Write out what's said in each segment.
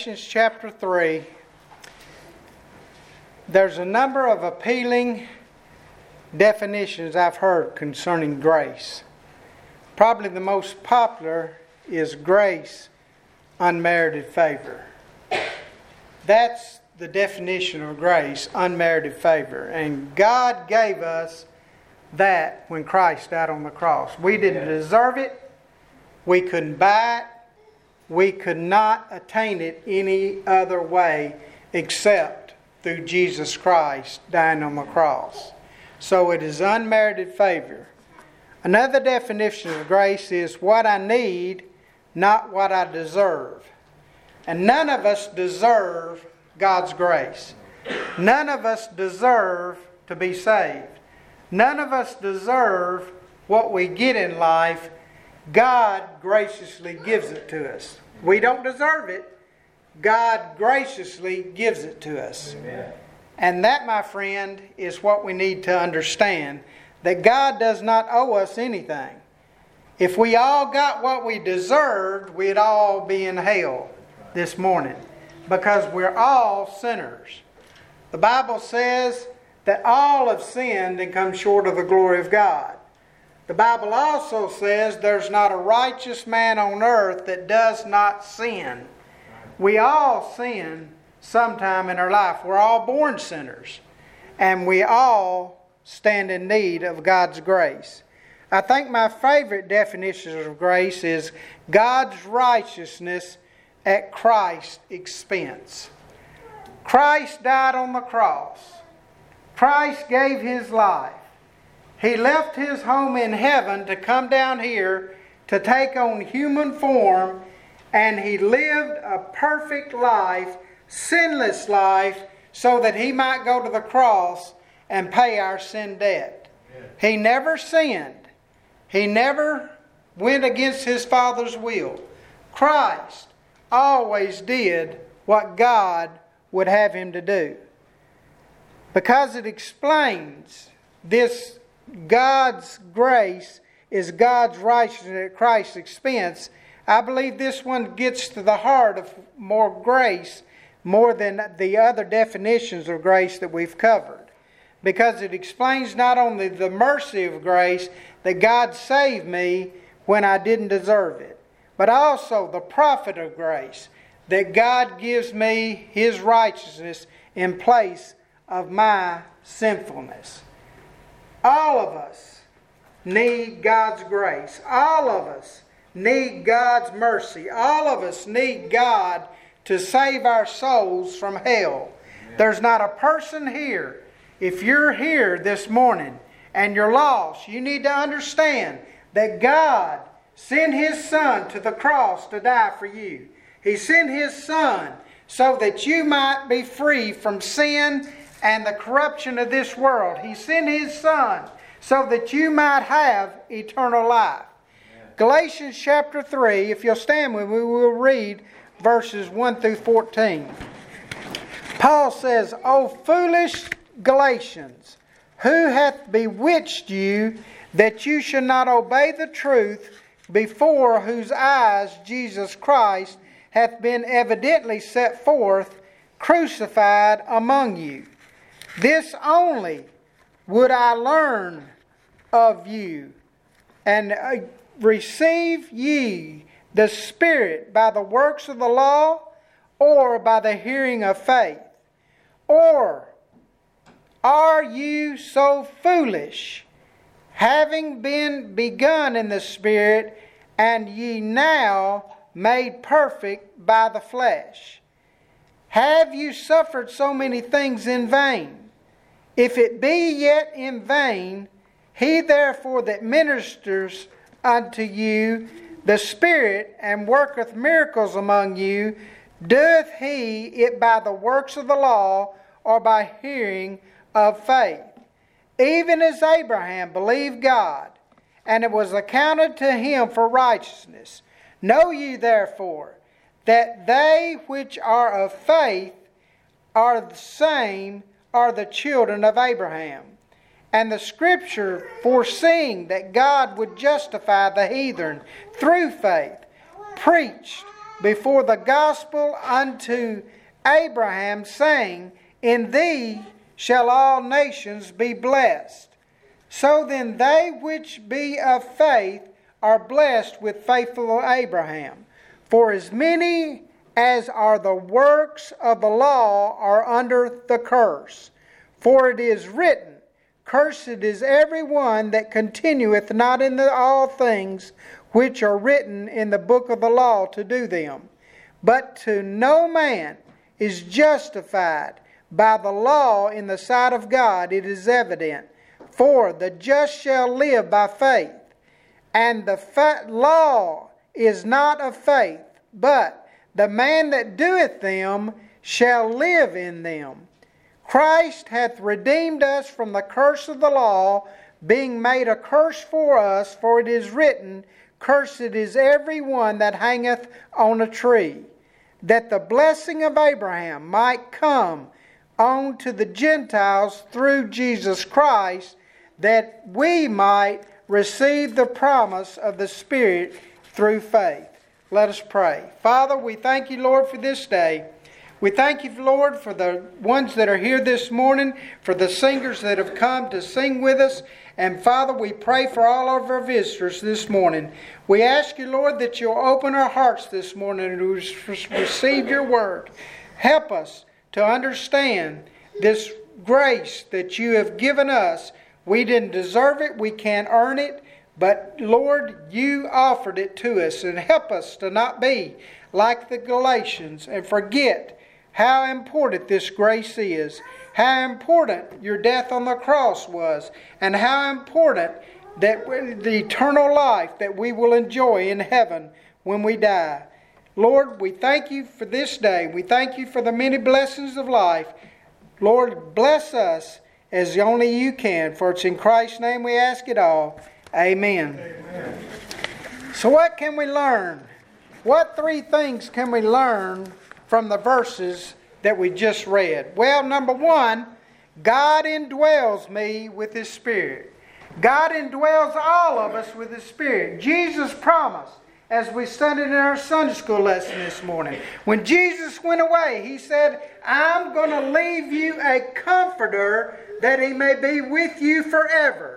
Galatians chapter 3, there's a number of appealing definitions I've heard concerning grace. Probably the most popular is grace, unmerited favor. That's the definition of grace, unmerited favor. And God gave us that when Christ died on the cross. We didn't deserve it. We couldn't buy it. We could not attain it any other way except through Jesus Christ dying on the cross. So it is unmerited favor. Another definition of grace is what I need, not what I deserve. And none of us deserve God's grace. None of us deserve to be saved. None of us deserve what we get in life. God graciously gives it to us. We don't deserve it. God graciously gives it to us. Amen. And that, my friend, is what we need to understand. That God does not owe us anything. If we all got what we deserved, we'd all be in hell this morning. Because we're all sinners. The Bible says that all have sinned and come short of the glory of God. The Bible also says there's not a righteous man on earth that does not sin. We all sin sometime in our life. We're all born sinners. And we all stand in need of God's grace. I think my favorite definition of grace is God's righteousness at Christ's expense. Christ died on the cross. Christ gave His life. He left His home in heaven to come down here to take on human form, and He lived a perfect life, sinless life, so that He might go to the cross and pay our sin debt. He never sinned. He never went against His Father's will. Christ always did what God would have Him to do. Because it explains this God's grace is God's righteousness at Christ's expense. I believe this one gets to the heart of more grace more than the other definitions of grace that we've covered. Because it explains not only the mercy of grace that God saved me when I didn't deserve it, but also the profit of grace that God gives me His righteousness in place of my sinfulness. All of us need God's grace. All of us need God's mercy. All of us need God to save our souls from hell. Amen. There's not a person here. If you're here this morning and you're lost, you need to understand that God sent His Son to the cross to die for you. He sent His Son so that you might be free from sin and the corruption of this world. He sent His Son so that you might have eternal life. Amen. Galatians chapter 3, if you'll stand with me, we will read verses 1 through 14. Paul says, O foolish Galatians, who hath bewitched you that you should not obey the truth, before whose eyes Jesus Christ hath been evidently set forth, crucified among you? This only would I learn of you, and receive ye the Spirit by the works of the law, or by the hearing of faith? Or are you so foolish, having been begun in the Spirit, and ye now made perfect by the flesh? Have you suffered so many things in vain? If it be yet in vain, He therefore that ministers unto you the Spirit, and worketh miracles among you, doeth he it by the works of the law, or by hearing of faith? Even as Abraham believed God, and it was accounted to him for righteousness. Know ye therefore that they which are of faith are the same, are the children of Abraham. And the Scripture, foreseeing that God would justify the heathen through faith, preached before the gospel unto Abraham, saying, In thee shall all nations be blessed. So then they which be of faith are blessed with faithful Abraham. For as many as are the works of the law are under the curse. For it is written, Cursed is every one that continueth not in all things which are written in the book of the law to do them. But to no man is justified by the law in the sight of God, it is evident. For the just shall live by faith. And the law is not of faith, but the man that doeth them shall live in them. Christ hath redeemed us from the curse of the law, being made a curse for us, for it is written, Cursed is every one that hangeth on a tree, that the blessing of Abraham might come on to the Gentiles through Jesus Christ, that we might receive the promise of the Spirit through faith. Let us pray. Father, we thank you, Lord, for this day. We thank you, Lord, for the ones that are here this morning, for the singers that have come to sing with us. And Father, we pray for all of our visitors this morning. We ask you, Lord, that you'll open our hearts this morning to receive your word. Help us to understand this grace that you have given us. We didn't deserve it. We can't earn it. But Lord, you offered it to us. And help us to not be like the Galatians and forget how important this grace is. How important your death on the cross was. And how important that the eternal life that we will enjoy in heaven when we die. Lord, we thank you for this day. We thank you for the many blessings of life. Lord, bless us as only you can. For it's in Christ's name we ask it all. Amen. Amen. So what can we learn? What three things can we learn from the verses that we just read? Well, number one, God indwells me with His Spirit. God indwells all of us with His Spirit. Jesus promised, as we studied in our Sunday school lesson this morning, when Jesus went away, He said, I'm going to leave you a comforter that He may be with you forever.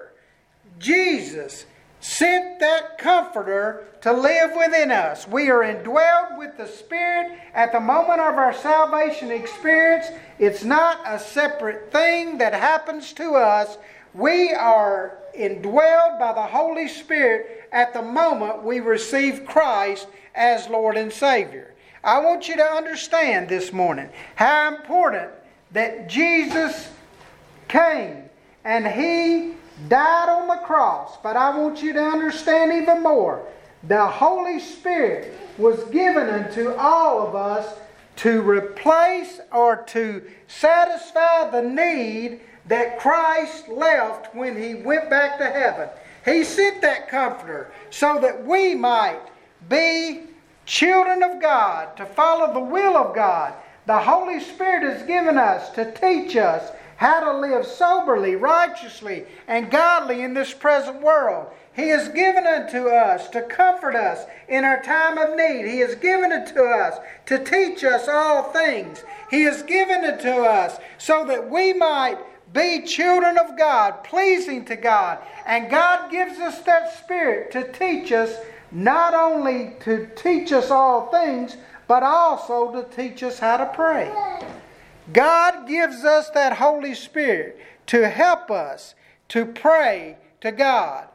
Jesus sent that comforter to live within us. We are indwelled with the Spirit at the moment of our salvation experience. It's not a separate thing that happens to us. We are indwelled by the Holy Spirit at the moment we receive Christ as Lord and Savior. I want you to understand this morning how important that Jesus came and He died on the cross. But I want you to understand even more. The Holy Spirit was given unto all of us to replace or to satisfy the need that Christ left when He went back to heaven. He sent that Comforter so that we might be children of God, to follow the will of God. The Holy Spirit is given us to teach us how to live soberly, righteously, and godly in this present world. He has given it to us to comfort us in our time of need. He has given it to us to teach us all things. He has given it to us so that we might be children of God, pleasing to God. And God gives us that Spirit to teach us, not only to teach us all things, but also to teach us how to pray. God gives us that Holy Spirit to help us to pray to God.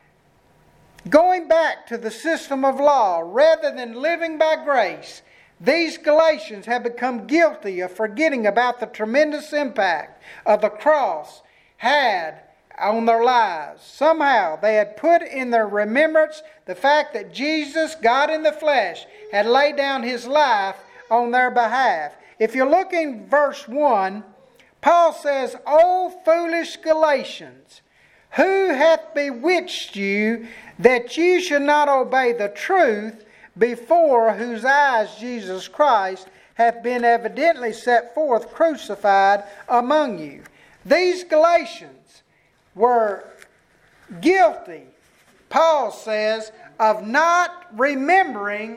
Going back to the system of law rather than living by grace, these Galatians have become guilty of forgetting about the tremendous impact of the cross had on their lives. Somehow they had put in their remembrance the fact that Jesus, God in the flesh, had laid down His life on their behalf. If you look in verse 1, Paul says, O foolish Galatians, who hath bewitched you that you should not obey the truth, before whose eyes Jesus Christ hath been evidently set forth crucified among you? These Galatians were guilty, Paul says, of not remembering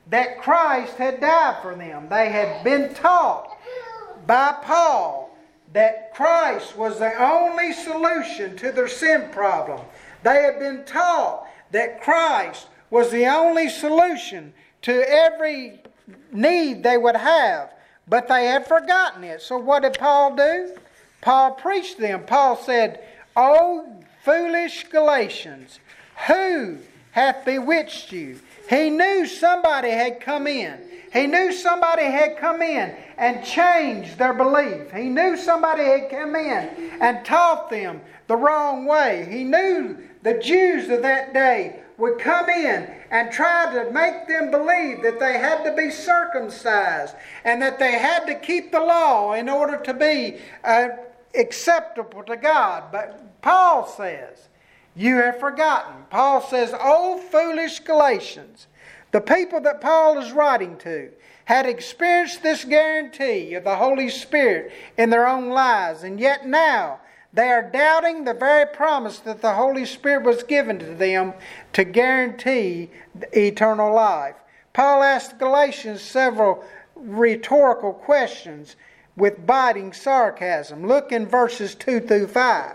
that Christ had died for them. They had been taught by Paul that Christ was the only solution to their sin problem. They had been taught that Christ was the only solution to every need they would have. But they had forgotten it. So what did Paul do? Paul preached to them. Paul said, "O foolish Galatians, who hath bewitched you?" He knew somebody had come in. He knew somebody had come in and changed their belief. He knew somebody had come in and taught them the wrong way. He knew the Jews of that day would come in and try to make them believe that they had to be circumcised and that they had to keep the law in order to be acceptable to God. But Paul says, you have forgotten. Paul says, "O foolish Galatians," the people that Paul is writing to had experienced this guarantee of the Holy Spirit in their own lives, and yet now they are doubting the very promise that the Holy Spirit was given to them to guarantee eternal life. Paul asked the Galatians several rhetorical questions with biting sarcasm. Look in verses 2 through 5.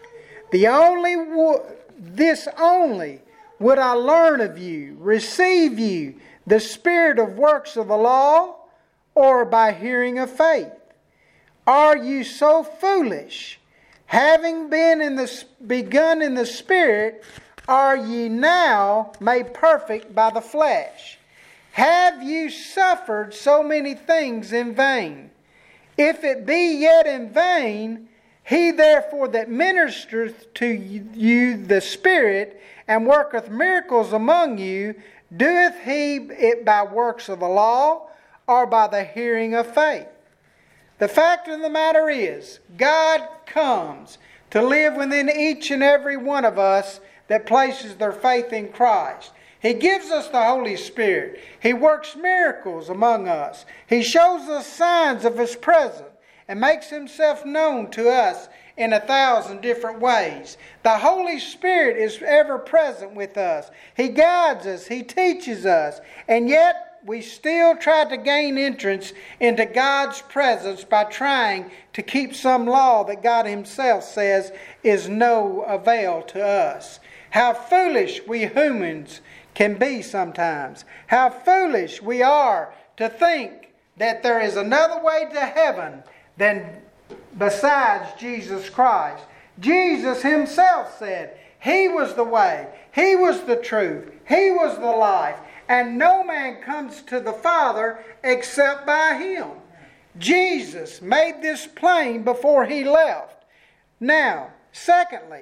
This only would I learn of you. Receive you the spirit of works of the law, or by hearing of faith? Are you so foolish? Having begun in the Spirit, are ye now made perfect by the flesh? Have you suffered so many things in vain? If it be yet in vain, he therefore that ministereth to you the Spirit, and worketh miracles among you, doeth he it by works of the law, or by the hearing of faith? The fact of the matter is, God comes to live within each and every one of us that places their faith in Christ. He gives us the Holy Spirit. He works miracles among us. He shows us signs of His presence and makes Himself known to us in 1,000 different ways. The Holy Spirit is ever present with us. He guides us. He teaches us. And yet, we still try to gain entrance into God's presence by trying to keep some law that God Himself says is no avail to us. How foolish we humans can be sometimes. How foolish we are to think that there is another way to heaven than besides Jesus Christ. Jesus Himself said He was the way, He was the truth, He was the life, and no man comes to the Father except by Him. Jesus made this plain before He left. Now, secondly,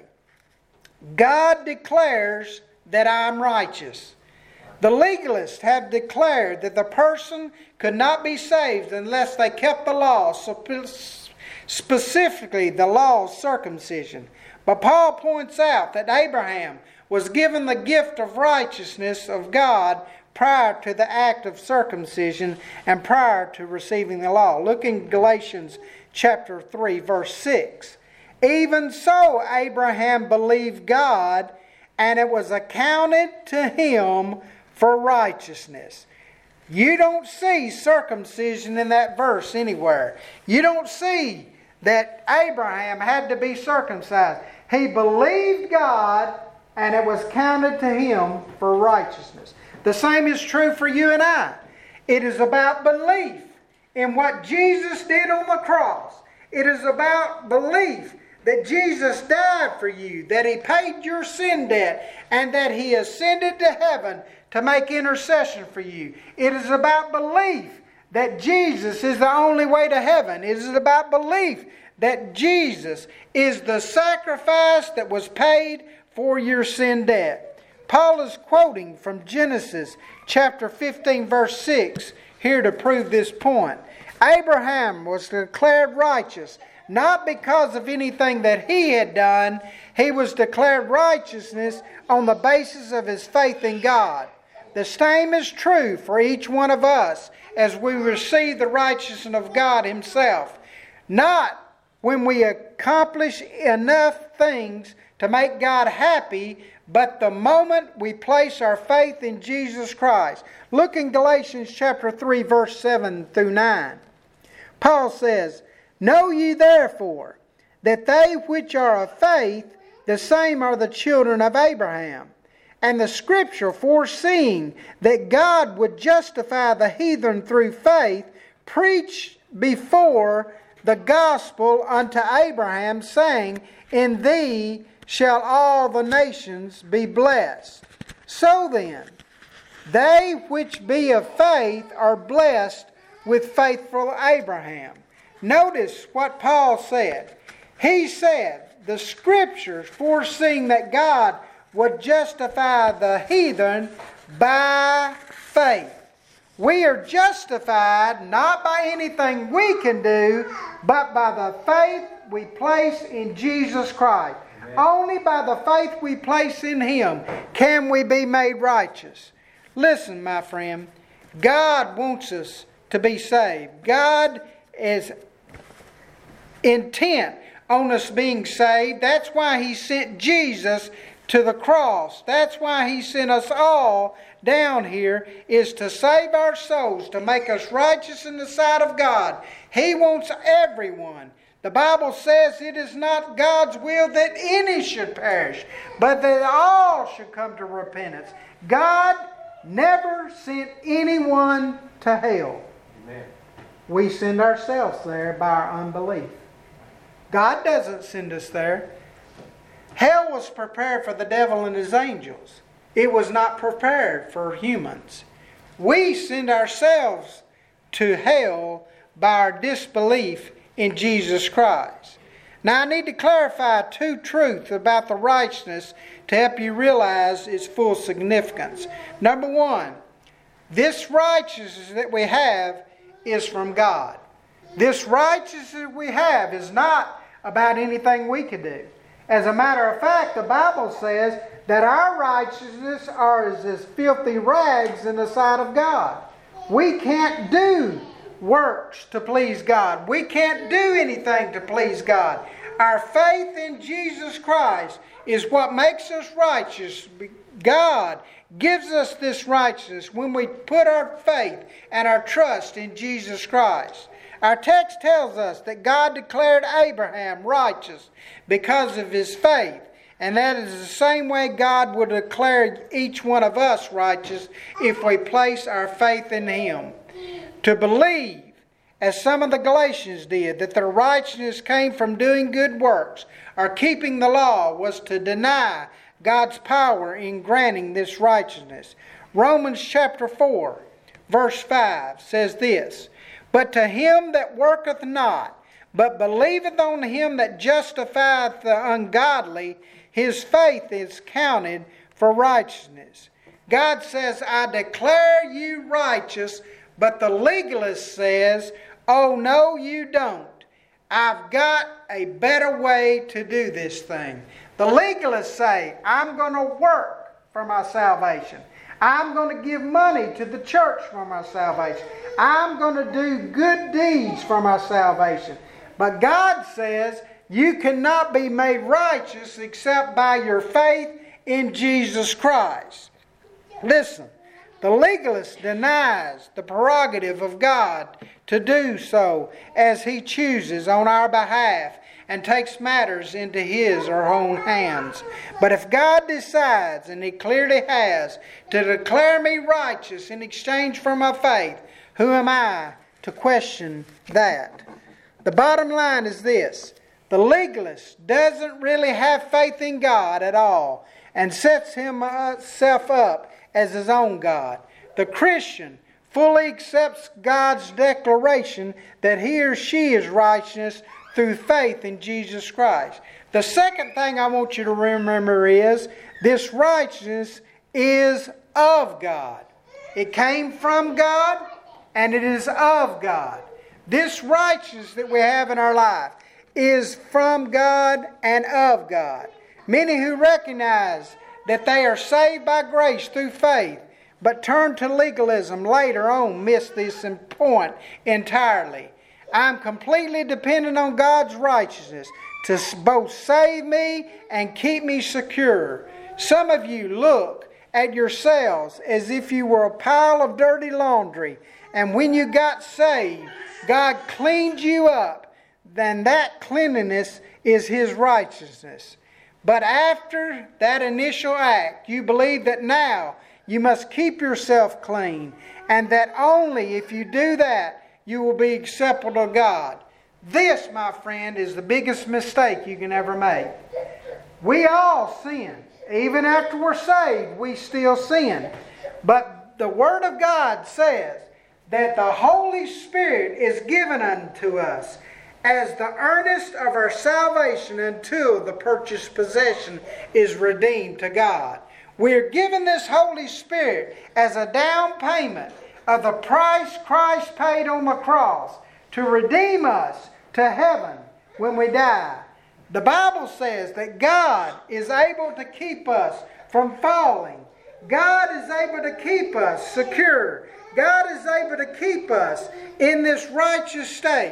God declares that I am righteous. The legalists have declared that the person could not be saved unless they kept the law, specifically the law of circumcision. But Paul points out that Abraham was given the gift of righteousness of God prior to the act of circumcision and prior to receiving the law. Look in Galatians chapter 3, verse 6. Even so Abraham believed God, and it was accounted to him for righteousness. You don't see circumcision in that verse anywhere. You don't see that Abraham had to be circumcised. He believed God, and it was counted to him for righteousness. The same is true for you and I. It is about belief in what Jesus did on the cross. It is about belief that Jesus died for you, that He paid your sin debt, and that He ascended to heaven to make intercession for you. It is about belief that Jesus is the only way to heaven. It is about belief that Jesus is the sacrifice that was paid for your sin debt. Paul is quoting from Genesis chapter 15, verse 6 here to prove this point. Abraham was declared righteous not because of anything that he had done. He was declared righteousness on the basis of his faith in God. The same is true for each one of us as we receive the righteousness of God Himself. Not when we accomplish enough things to make God happy but the moment we place our faith in Jesus Christ. Look in Galatians chapter 3, verse 7 through 9. Paul says, "Know ye therefore that they which are of faith, the same are the children of Abraham. And the Scripture, foreseeing that God would justify the heathen through faith, preached before the gospel unto Abraham, saying, In thee shall all the nations be blessed. So then, they which be of faith are blessed with faithful Abraham." Notice what Paul said. He said, the Scriptures foreseeing that God would justify the heathen by faith. We are justified not by anything we can do, but by the faith we place in Jesus Christ. Amen. Only by the faith we place in Him can we be made righteous. Listen, my friend, God wants us to be saved. God is intent on us being saved. That's why He sent Jesus to the cross. That's why He sent us all down here, is to save our souls, to make us righteous in the sight of God. He wants everyone. The Bible says it is not God's will that any should perish, but that all should come to repentance. God never sent anyone to hell. Amen. We send ourselves there by our unbelief. God doesn't send us there. Hell was prepared for the devil and his angels. It was not prepared for humans. We send ourselves to hell by our disbelief in Jesus Christ. Now I need to clarify two truths about the righteousness to help you realize its full significance. Number one, this righteousness that we have is from God. This righteousness we have is not about anything we could do. As a matter of fact, the Bible says that our righteousness are as filthy rags in the sight of God. We can't do works to please God. We can't do anything to please God. Our faith in Jesus Christ is what makes us righteous. God gives us this righteousness when we put our faith and our trust in Jesus Christ. Our text tells us that God declared Abraham righteous because of his faith. And that is the same way God would declare each one of us righteous if we place our faith in Him. To believe, as some of the Galatians did, that their righteousness came from doing good works or keeping the law was to deny God's power in granting this righteousness. Romans chapter 4, verse 5 says this, "But to him that worketh not, but believeth on Him that justifieth the ungodly, his faith is counted for righteousness." God says, "I declare you righteous," but the legalist says, "Oh, no, you don't. I've got a better way to do this thing." The legalists say, "I'm going to work for my salvation. I'm going to give money to the church for my salvation. I'm going to do good deeds for my salvation." But God says, you cannot be made righteous except by your faith in Jesus Christ. Listen, the legalist denies the prerogative of God to do so as He chooses on our behalf and takes matters into His or her own hands. But if God decides, and He clearly has, to declare me righteous in exchange for my faith, who am I to question that? The bottom line is this: the legalist doesn't really have faith in God at all and sets himself up as his own God. The Christian fully accepts God's declaration that he or she is righteous through faith in Jesus Christ. The second thing I want you to remember is this righteousness is of God. It came from God and it is of God. This righteousness that we have in our life is from God and of God. Many who recognize that they are saved by grace through faith, but turn to legalism later on, miss this point entirely. I'm completely dependent on God's righteousness to both save me and keep me secure. Some of you look at yourselves as if you were a pile of dirty laundry, and when you got saved, God cleaned you up. Then that cleanliness is His righteousness. But after that initial act, you believe that now you must keep yourself clean, and that only if you do that, you will be acceptable to God. This, my friend, is the biggest mistake you can ever make. We all sin. Even after we're saved, we still sin. But the Word of God says that the Holy Spirit is given unto us as the earnest of our salvation until the purchased possession is redeemed to God. We're given this Holy Spirit as a down payment of the price Christ paid on the cross to redeem us to heaven when we die. The Bible says that God is able to keep us from falling. God is able to keep us secure. God is able to keep us in this righteous state.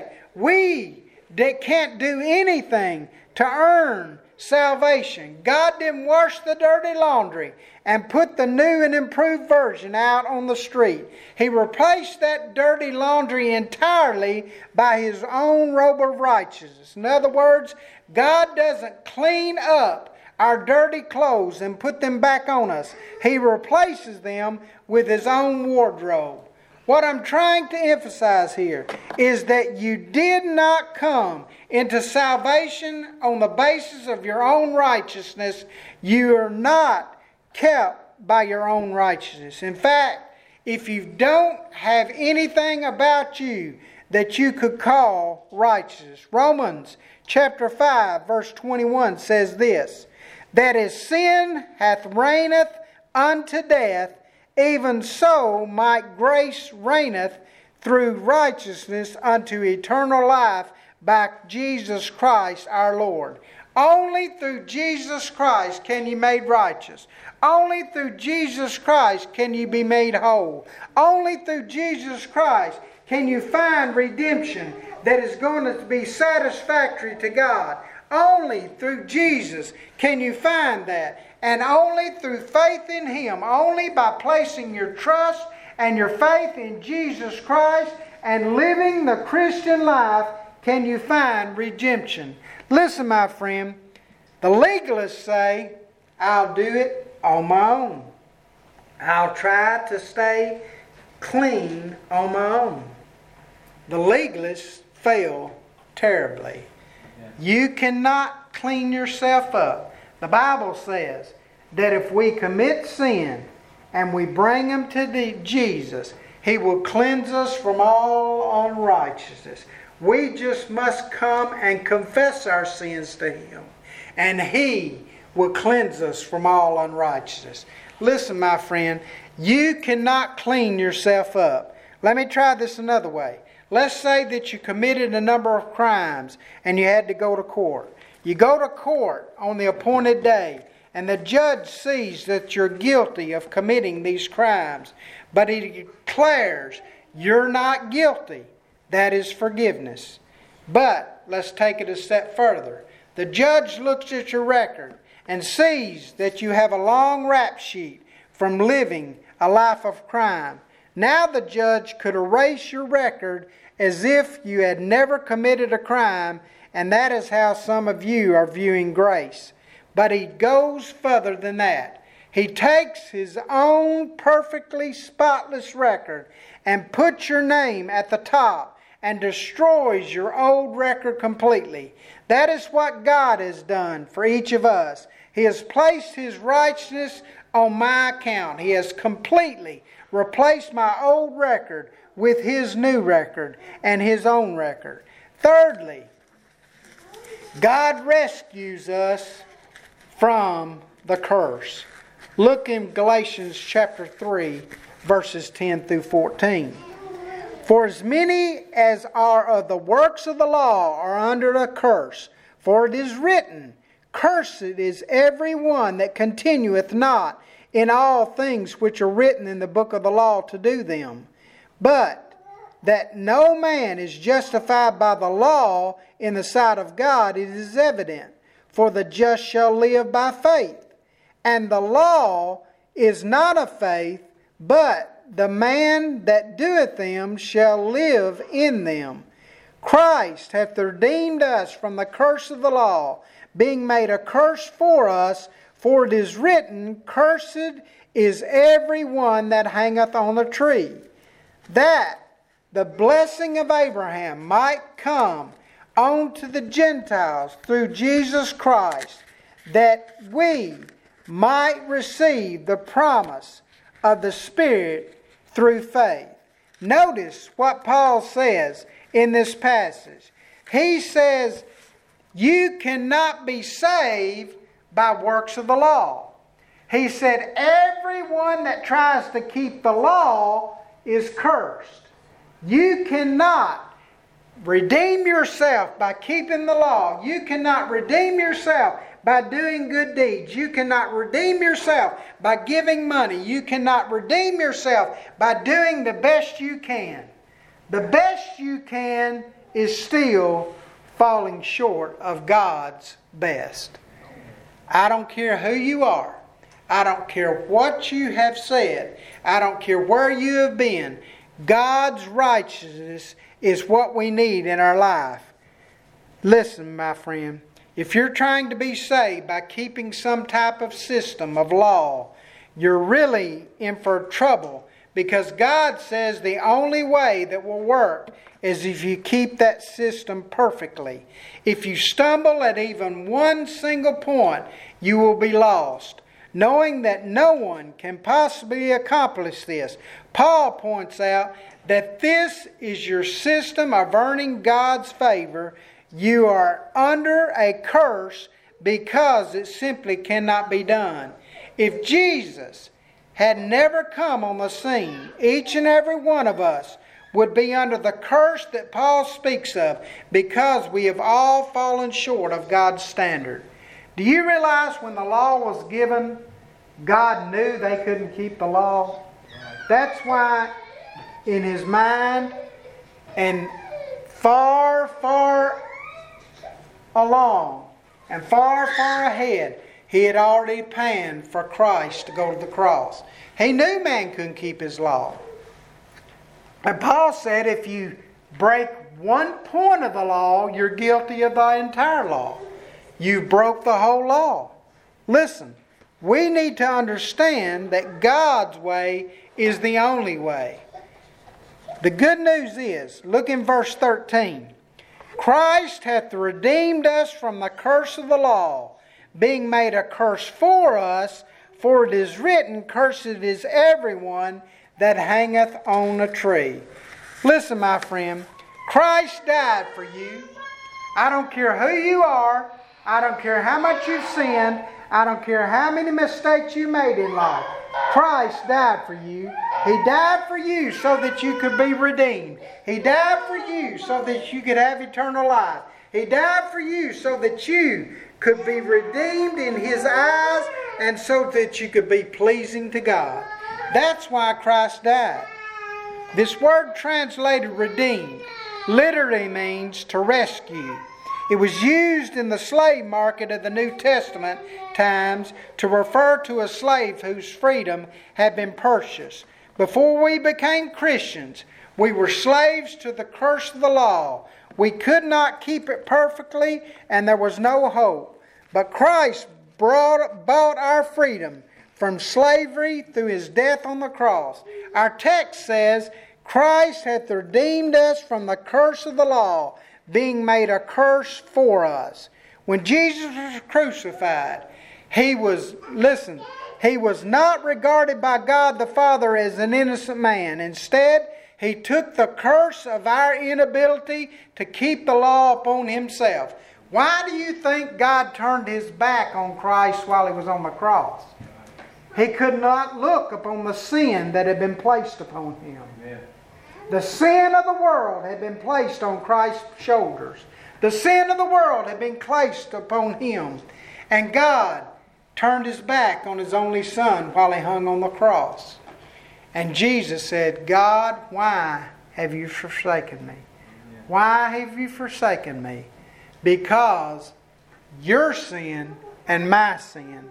We can't do anything to earn salvation. God didn't wash the dirty laundry and put the new and improved version out on the street. He replaced that dirty laundry entirely by His own robe of righteousness. In other words, God doesn't clean up our dirty clothes and put them back on us. He replaces them with His own wardrobe. What I'm trying to emphasize here is that you did not come into salvation on the basis of your own righteousness. You are not kept by your own righteousness. In fact, if you don't have anything about you that you could call righteous, Romans chapter 5 verse 21 says this, that as sin hath reigneth unto death, even so might grace reigneth through righteousness unto eternal life by Jesus Christ our Lord. Only through Jesus Christ can you be made righteous. Only through Jesus Christ can you be made whole. Only through Jesus Christ can you find redemption that is going to be satisfactory to God. Only through Jesus can you find that. And only through faith in Him, only by placing your trust and your faith in Jesus Christ and living the Christian life can you find redemption. Listen, my friend, the legalists say, I'll do it on my own. I'll try to stay clean on my own. The legalists fail terribly. You cannot clean yourself up. The Bible says that if we commit sin and we bring them to Jesus, He will cleanse us from all unrighteousness. We just must come and confess our sins to Him, and He will cleanse us from all unrighteousness. Listen, my friend, you cannot clean yourself up. Let me try this another way. Let's say that you committed a number of crimes and you had to go to court. You go to court on the appointed day, and the judge sees that you're guilty of committing these crimes, but he declares you're not guilty. That is forgiveness. But let's take it a step further. The judge looks at your record and sees that you have a long rap sheet from living a life of crime. Now the judge could erase your record as if you had never committed a crime, and that is how some of you are viewing grace. But he goes further than that. He takes his own perfectly spotless record and puts your name at the top and destroys your old record completely. That is what God has done for each of us. He has placed His righteousness on my account. He has completely replaced my old record with His new record and His own record. Thirdly, God rescues us from the curse. Look in Galatians chapter 3, verses 10 through 14. For as many as are of the works of the law are under a curse. For it is written, Cursed is every one that continueth not in all things which are written in the book of the law to do them. But that no man is justified by the law in the sight of God, it is evident. For the just shall live by faith. And the law is not of faith, but the man that doeth them shall live in them. Christ hath redeemed us from the curse of the law, being made a curse for us, for it is written, Cursed is every one that hangeth on a tree, that the blessing of Abraham might come on to the Gentiles through Jesus Christ, that we might receive the promise of the Spirit through faith. Notice what Paul says in this passage. He says, you cannot be saved by works of the law. He said, everyone that tries to keep the law is cursed. You cannot redeem yourself by keeping the law. You cannot redeem yourself by doing good deeds. You cannot redeem yourself by giving money. You cannot redeem yourself by doing the best you can. The best you can is still falling short of God's best. I don't care who you are. I don't care what you have said. I don't care where you have been. God's righteousness is what we need in our life. Listen, my friend, if you're trying to be saved by keeping some type of system of law, you're really in for trouble, because God says the only way that will work is if you keep that system perfectly. If you stumble at even one single point, you will be lost, knowing that no one can possibly accomplish this. Paul points out that this is your system of earning God's favor. You are under a curse because it simply cannot be done. If Jesus had never come on the scene, each and every one of us would be under the curse that Paul speaks of, because we have all fallen short of God's standard. Do you realize when the law was given, God knew they couldn't keep the law? That's why in His mind and far, far along and far, far ahead, He had already planned for Christ to go to the cross. He knew man couldn't keep His law. And Paul said if you break one point of the law, you're guilty of the entire law. You broke the whole law. Listen, we need to understand that God's way is the only way. The good news is, look in verse 13. Christ hath redeemed us from the curse of the law, being made a curse for us, for it is written, Cursed is everyone that hangeth on a tree. Listen, my friend, Christ died for you. I don't care who you are. I don't care how much you've sinned. I don't care how many mistakes you made in life. Christ died for you. He died for you so that you could be redeemed. He died for you so that you could have eternal life. He died for you so that you could be redeemed in His eyes and so that you could be pleasing to God. That's why Christ died. This word translated redeemed literally means to rescue. It was used in the slave market of the New Testament times to refer to a slave whose freedom had been purchased. Before we became Christians, we were slaves to the curse of the law. We could not keep it perfectly, and there was no hope. But Christ bought our freedom from slavery through His death on the cross. Our text says, Christ hath redeemed us from the curse of the law, being made a curse for us. When Jesus was crucified, He was not regarded by God the Father as an innocent man. Instead, He took the curse of our inability to keep the law upon Himself. Why do you think God turned His back on Christ while He was on the cross? He could not look upon the sin that had been placed upon Him. Amen. The sin of the world had been placed on Christ's shoulders. The sin of the world had been placed upon Him. And God turned His back on His only Son while He hung on the cross. And Jesus said, God, why have you forsaken me? Why have you forsaken me? Because your sin and my sin,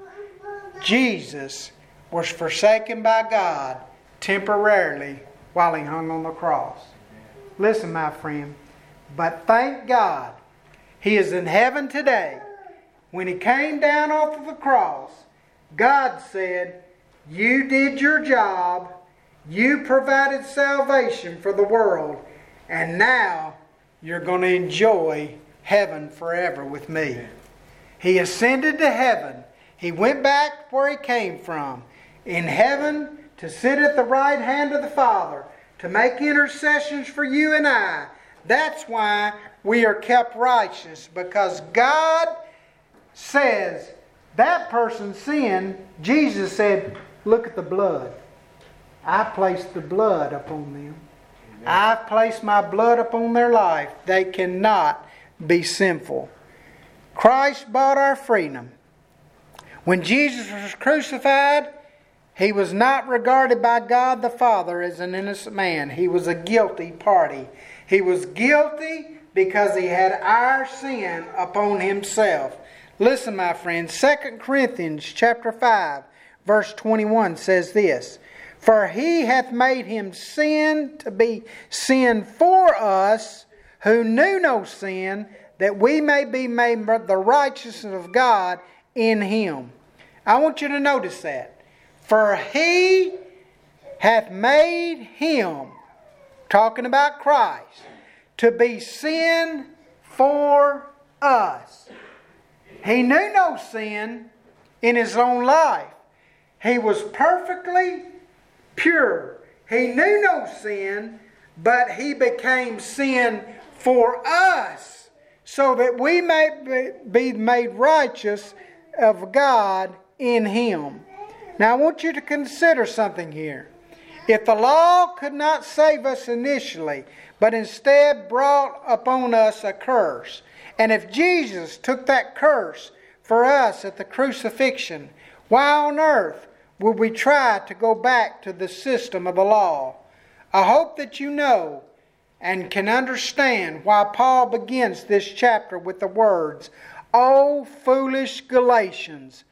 Jesus was forsaken by God temporarily while He hung on the cross. Listen, my friend, but thank God He is in heaven today. When He came down off of the cross, God said, you did your job, you provided salvation for the world, and now you're going to enjoy heaven forever with me. He ascended to heaven. He went back where He came from. In heaven, to sit at the right hand of the Father, to make intercessions for you and I. That's why we are kept righteous, because God says that person sinned. Jesus said, look at the blood. I placed the blood upon them. I've placed my blood upon their life. They cannot be sinful. Christ bought our freedom. When Jesus was crucified, He was not regarded by God the Father as an innocent man. He was a guilty party. He was guilty because He had our sin upon Himself. Listen, my friends, 2 Corinthians chapter 5, verse 21 says this, for He hath made Him sin to be sin for us who knew no sin, that we may be made the righteousness of God in Him. I want you to notice that. For He hath made Him, talking about Christ, to be sin for us. He knew no sin in His own life. He was perfectly pure. He knew no sin, but He became sin for us, so that we may be made righteous of God in Him. Now I want you to consider something here. If the law could not save us initially, but instead brought upon us a curse, and if Jesus took that curse for us at the crucifixion, why on earth would we try to go back to the system of the law? I hope that you know and can understand why Paul begins this chapter with the words, O foolish Galatians,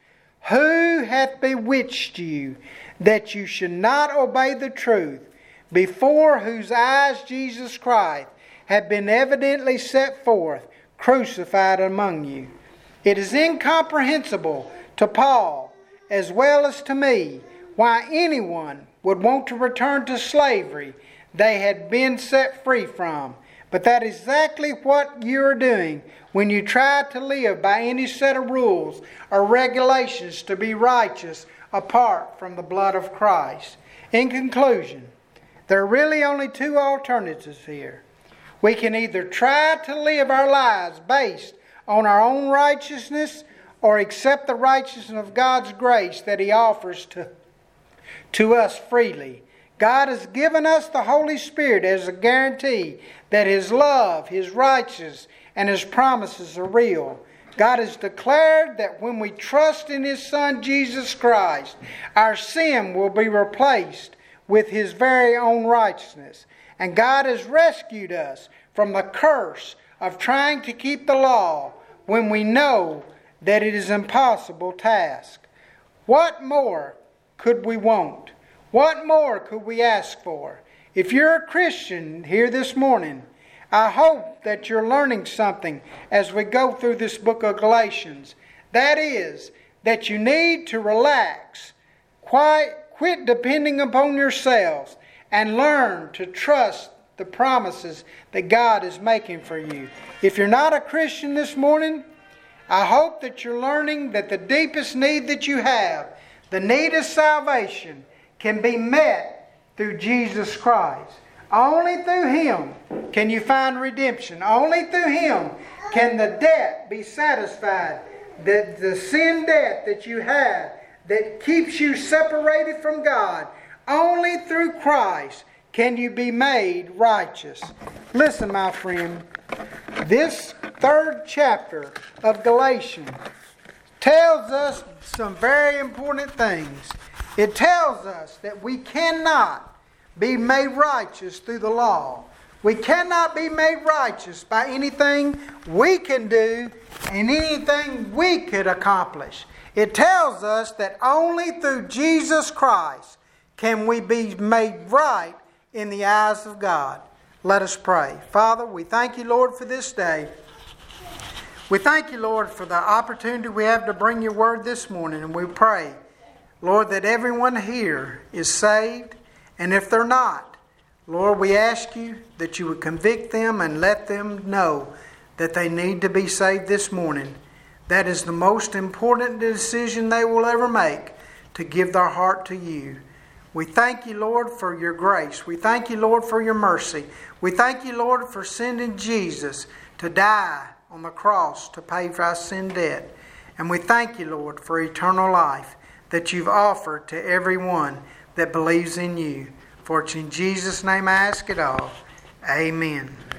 who hath bewitched you, that you should not obey the truth, before whose eyes Jesus Christ had been evidently set forth, crucified among you? It is incomprehensible to Paul, as well as to me, why anyone would want to return to slavery they had been set free from. But that is exactly what you are doing when you try to live by any set of rules or regulations to be righteous apart from the blood of Christ. In conclusion, there are really only two alternatives here. We can either try to live our lives based on our own righteousness, or accept the righteousness of God's grace that He offers to us freely. God has given us the Holy Spirit as a guarantee that His love, His righteousness, and His promises are real. God has declared that when we trust in His Son Jesus Christ, our sin will be replaced with His very own righteousness. And God has rescued us from the curse of trying to keep the law when we know that it is an impossible task. What more could we want? What more could we ask for? If you're a Christian here this morning, I hope that you're learning something as we go through this book of Galatians. That is, that you need to relax, quit depending upon yourselves, and learn to trust the promises that God is making for you. If you're not a Christian this morning, I hope that you're learning that the deepest need that you have, the need of salvation, can be met through Jesus Christ. Only through Him can you find redemption. Only through Him can the debt be satisfied. The sin debt that you have that keeps you separated from God. Only through Christ can you be made righteous. Listen, my friend, this third chapter of Galatians tells us some very important things. It tells us that we cannot be made righteous through the law. We cannot be made righteous by anything we can do and anything we could accomplish. It tells us that only through Jesus Christ can we be made right in the eyes of God. Let us pray. Father, we thank you, Lord, for this day. We thank you, Lord, for the opportunity we have to bring your word this morning. And we pray, Lord, that everyone here is saved. And if they're not, Lord, we ask you that you would convict them and let them know that they need to be saved this morning. That is the most important decision they will ever make, to give their heart to you. We thank you, Lord, for your grace. We thank you, Lord, for your mercy. We thank you, Lord, for sending Jesus to die on the cross to pay for our sin debt. And we thank you, Lord, for eternal life that you've offered to everyone that believes in you. For it's in Jesus' name I ask it all. Amen.